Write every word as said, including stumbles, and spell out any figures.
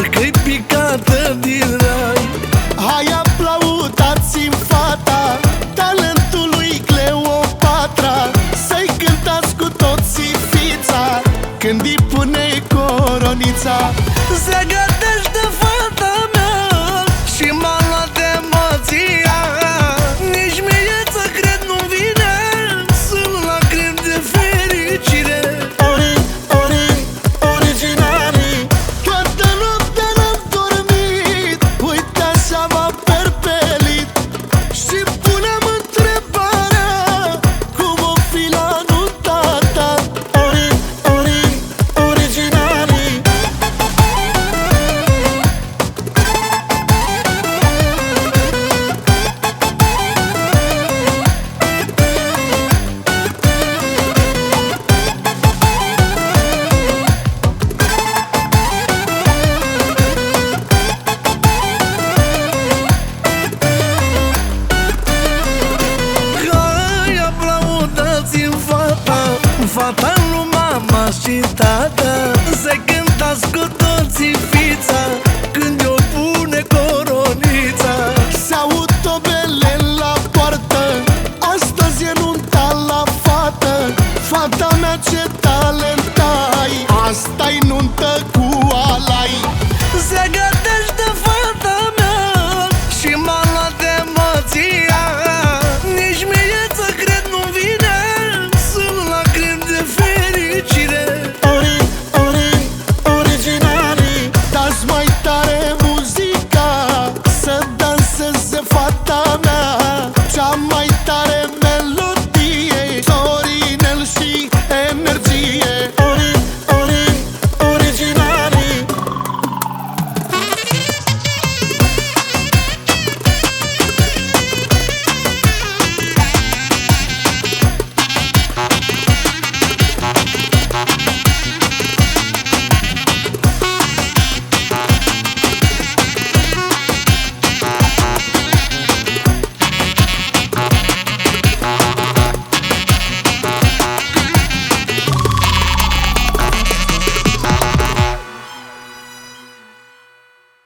parcă-i picată din rai. Hai aplaudați-mi fata, talentul lui Cleopatra, să-i cântați cu toții fița când îi pune coronița. Se gătește fata mea și m-a luat emoția. Nici mie să cred nu-mi vine, sunt lacrimi de fericire. Ori, ori, originali, toată noaptea n-am dormit, uite așa m-am perpelit și puneam întrebarea cum o fi la nunta ta. Ori, ori, originali. Hai aplaudați-mi fata, fata lui mama și tata.